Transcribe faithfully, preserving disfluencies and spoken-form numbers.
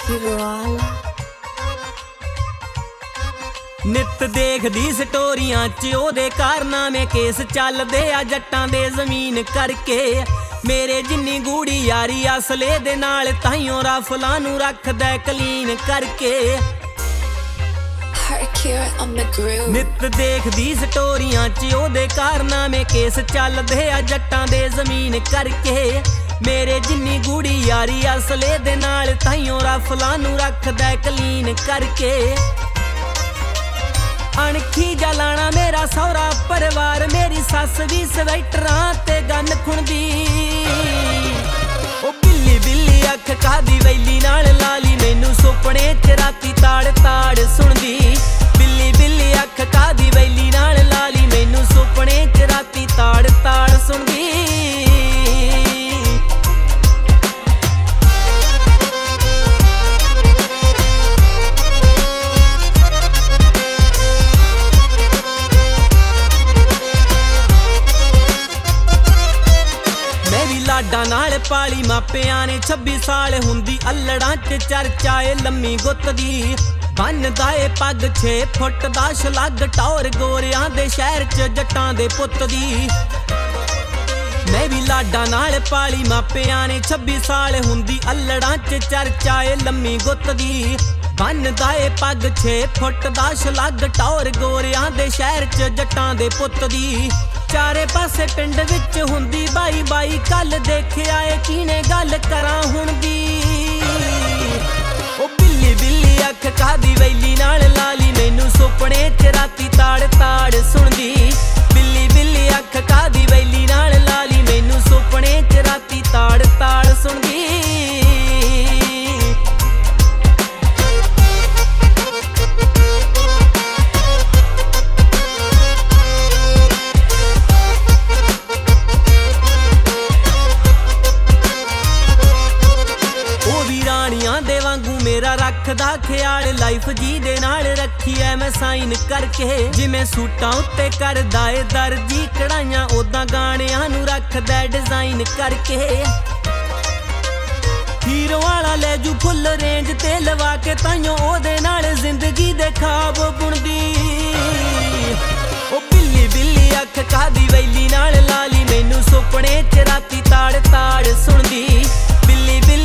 ਨਿਤ ਦੇਖਦੀ ਸਟੋਰੀਆਂ ਚ ਉਹਦੇ ਕਾਰਨਾਮੇ, ਕੇਸ ਚੱਲਦੇ ਆ ਜੱਟਾਂ ਦੇ ਜ਼ਮੀਨ ਕਰਕੇ। ਮੇਰੇ ਜਿੰਨੀ ਗੂੜੀ ਯਾਰੀ ਅਸਲੇ ਦੇ ਨਾਲ, ਤਾਈਓ ਰਫਲਾਂ ਨੂੰ ਰੱਖਦਾ ਕਲੀਨ ਕਰਕੇ। ਨਿਤ ਦੇਖਦੀ ਸਟੋਰੀਆਂ ਚ ਉਹਦੇ ਕਾਰਨਾਮੇ, ਕੇਸ ਚੱਲਦੇ ਆ ਜੱਟਾਂ ਦੇ ਜ਼ਮੀਨ ਕਰਕੇ। ਮੇਰੇ ਜਿੰਨੀ ਗੂੜੀ ਯਾਰੀ ਅਸਲੇ ਦੇ ਨਾਲ, ਤਾਈਓ ਰਫਲਾਂ ਨੂੰ ਰੱਖਦਾ ਕਲੀਨ ਕਰਕੇ। ਅਣਖੀ ਜਲਾਣਾ ਮੇਰਾ ਸਹੁਰਾ ਪਰਿਵਾਰ, ਮੇਰੀ ਸੱਸ ਵੀ ਸਵੈਟਰਾਂ ਤੇ ਗੰਨ ਖੁਣਦੀ। ਉਹ ਬਿੱਲੀ ਬਿੱਲੀ ਅੱਖ ਕਾਦੀ ਵੈਲੀ ਨਾਲ ਲਾਲੀ, ਮੈਨੂੰ ਸੁਪਨੇ ਚ ਰਾਤੀ ਤਾੜ ਤਾੜ ਸੁਣਦੀ। ਬਿੱਲੀ ਬਿੱਲੀ ਅੱਖ ਕਾਦੀ ਵੈਲੀ ਨਾਲ ਲਾਲੀ, ਮੈਨੂੰ ਸੁਪਨੇ ਚ ਰਾਤੀ ਤਾੜ ਤਾੜ ਸੁਣਦੀ। ਲਾਡਾਂ ਨਾਲ ਪਾਲੀ ਮਾਪਿਆਂ ਨੇ ਛੱਬੀ ਸਾਲ, ਹੁੰਦੀ ਅਲੜਾਂ ਚ ਚਰਚਾ ਏ ਲੰਮੀ ਗੁੱਤ ਦੀ। ਬੰਨਦਾ ਏ ਪੱਗ ਛੇ ਫੁੱਟ ਦਾ ਸ਼ਲੱਗ, ਟੌਰ ਗੋਰਿਆਂ ਦੇ ਸ਼ਹਿਰ ਚ ਜੱਟਾਂ ਦੇ ਪੁੱਤ ਦੀ। ਮੈਂ ਵੀ ਲਾਡਾਂ ਨਾਲ ਪਾਲੀ ਮਾਪਿਆਂ ਨੇ ਛੱਬੀ ਸਾਲ, ਹੁੰਦੀ ਅਲੜਾਂ ਚ ਚਰਚਾ ਏ ਲੰਮੀ ਗੁੱਤ ਦੀ। ਬੰਨਦਾ ਏ ਪੱਗ ਛੇ ਫੁੱਟ ਦਾ ਸ਼ਲੱਗ, ਟੌਰ ਗੋਰਿਆਂ ਦੇ ਸ਼ਹਿਰ ਚ ਜੱਟਾਂ ਦੇ ਪੁੱਤ ਦੀ। ਚਾਰੇ ਪਾਸੇ ਪਿੰਡ ਵਿੱਚ ਹੁੰਦੀ ਬਾਈ ਬਾਈ, ਕੱਲ ਦੇਖਿਆ ਏ ਕਿਹਨੇ ਗੱਲ ਕਰਾਂ ਹੁਣ ਦੀ। ਉਹ ਬਿੱਲੀ ਬਿੱਲੀ ਅੱਖ ਕਾਦੀ ਵੈਲੀ ਨਾਲ ਲਾਲੀ, ਮੈਨੂੰ ਸੁਪਨੇ ਚ ਰਾਤੀ ਤਾੜ ਤਾੜ ਸੁਣਦੀ। ਬਿੱਲੀ ਬਿੱਲੀ ਅੱਖ ਕਾਦੀ ਵੈਲੀ ਨਾਲ ਲਾਲੀ, ਮੈਨੂੰ ਸੁਪਨੇ ਚ ਰਾਤੀ ਤਾੜ ਤਾੜ ਸੁਣਦੀ। ਦੇ ਵਾਂਗੂ ਮੇਰਾ ਰੱਖਦਾ ਖਿਆਲ, ਲਾਈਫ ਜੀ ਦੇ ਨਾਲ ਰੱਖੀ ਐ ਮੈਂ ਸਾਈਨ ਕਰਕੇ। ਜਿਵੇਂ ਸੂਟਾਂ ਉੱਤੇ ਕਰਦਾ ਏ ਦਰਜੀ ਕਢਾਈਆਂ, ਉਦਾਂ ਗਾਣਿਆਂ ਨੂੰ ਰੱਖਦਾ ਡਿਜ਼ਾਈਨ ਕਰਕੇ। ਹੀਰੋ ਵਾਲਾ ਲੈ ਜੂ ਫੁੱਲ ਰੇਂਜ ਤੇ ਲਵਾ ਕੇ, ਤਾਈਓ ਉਹਦੇ ਨਾਲ ਜ਼ਿੰਦਗੀ ਦੇ ਖਾਬ ਬੁਣਦੀ। ਉਹ ਬਿੱਲੀ ਬਿੱਲੀ ਅੱਖ ਕਾਦੀ ਵੈਲੀ ਨਾਲ ਲਾਲੀ, ਮੈਨੂੰ ਸੁਪਨੇ ਚ ਰਾਤੀ ਤਾੜ ਤਾੜ ਸੁਣਦੀ। ਬਿੱਲੀ ਬਿੱਲੀ